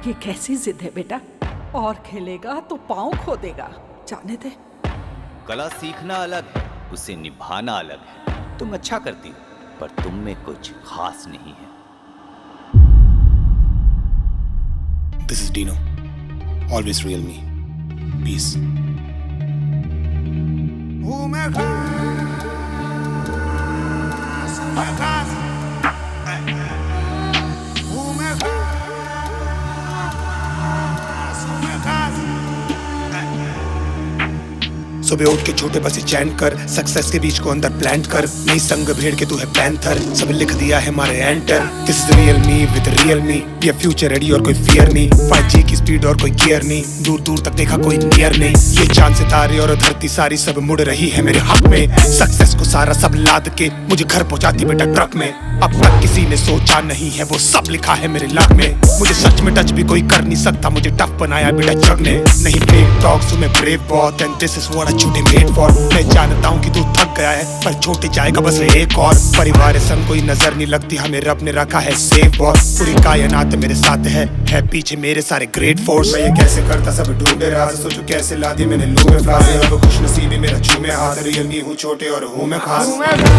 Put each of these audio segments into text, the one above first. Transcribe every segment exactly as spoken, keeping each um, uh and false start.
ये कैसी जिद है बेटा? और खेलेगा तो पाँव खो देगा। जाने दे। कला सीखना अलग है, उसे निभाना अलग है। तुम अच्छा करती हो, पर तुम में कुछ खास नहीं है। This is Dino. Always real me. Peace. सुबह उठ के छोटे बसे चैंट कर, सक्सेस के बीच को अंदर प्लांट कर। नई संग भेड़ के तू है पैंथर, सब लिख दिया है हमारे enter. This is Realme with विद रियल मी, ये फ्यूचर रेडी और कोई फियर नहीं। फाइव जी की स्पीड और कोई गियर नहीं, दूर दूर तक देखा कोई नियर नहीं। ये चांद सितारे और धरती सारी सब मुड़ रही है मेरे हक में। सक्सेस को सारा सब लाद के मुझे घर पहुंचाती बेटा ट्रक में। अब तक किसी ने सोचा नहीं है, वो सब लिखा है मेरे लक में। मुझे सच में टच भी कोई कर नहीं सकता, मुझे टफ बनाया बेटा जग ने। नहीं फेक टॉक्स में ब्रेव बहुत, and this is what I छूटे मेड फॉर। मैं जानता हूँ कि तू थक गया है, पर छोटे जाएगा बस एक और। परिवार संग कोई नजर नहीं लगती, हमें रब ने रखा है सेफ बॉस। पूरी कायनात मेरे साथ है, है पीछे मेरे सारे ग्रेट फोर्स। मैं ये कैसे करता सब ढूंढे राज, सोचो कैसे ला दी मैंने लूं में फ्राज़ें। अब खुश नसीबी मेरा चूमे हाथ, रियल मी हूँ छोटे और हूँ मैं खास।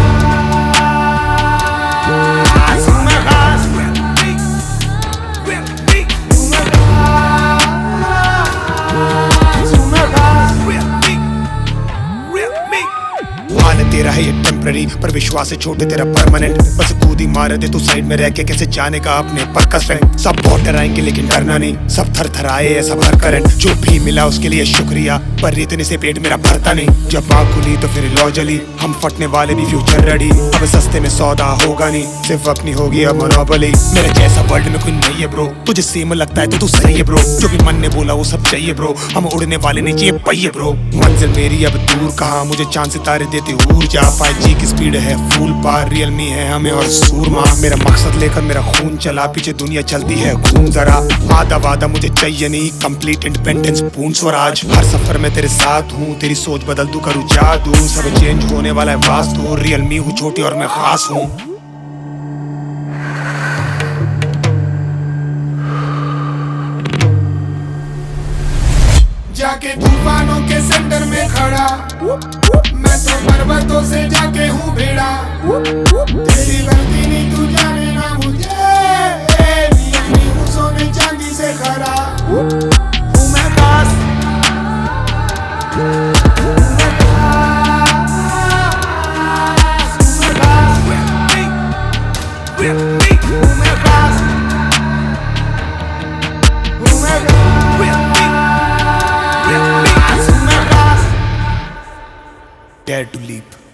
तेरा है ये टेम्पररी, पर विश्वास है छोटे तेरा परमानेंट। बस कूदी मार दे तू साइड में रह के, कैसे जाने का अपने पर कसम। सब बहुत डराएंगे लेकिन डरना नहीं, सब थर थर आए ऐसा भर करंट। जो भी मिला उसके लिए शुक्रिया, पर इतने से पेट मेरा भरता नहीं। जब आग खुली तो फिर लौ जली, हम फटने वाले भी फ्यूचर रेडी। अब सस्ते में सौदा होगा नहीं, सिर्फ अपनी होगी अब मोनोपोली। मेरे जैसा वर्ल्ड में कोई नहीं है ब्रो, तुझे सेम लगता है तो तू सही है ब्रो। जो भी मन ने बोला वो सब चाहिए ब्रो, हम उड़ने वाले नहीं चाहिए पहिए ब्रो। मंजिल मेरी अब दूर कहाँ, मुझे चांद सितारे देते ऊर्जा। फाइव जी की स्पीड है फुल पार, रियल मी है हमें और सूरमा। मेरा मकसद लेकर मेरा खून चला, पीछे दुनिया चलती है घूम जरा। आधा वादा मुझे चाहिए नहीं, कंप्लीट इंडिपेंडेंस पूर्ण स्वराज। हर सफर में तेरे साथ हूँ, तेरी सोच बदल दूं करूँ जादू। सब चेंज होने वाला है वास्तु, रियल मी हूँ छोटी और मैं खास हूँ। जाके तूफानों के सेंटर में खड़ा, मैं तो पर्वतों से जाके हूँ भिड़ा। तेरी गलती नहीं तू जाने ना मुझे, नहीं हूँ सोने चांदी से खरा। हूँ मैं खास, हूँ मैं खास, हूँ मैं खास, हूँ मैं खास, हूँ मैं खास। Dare to leap.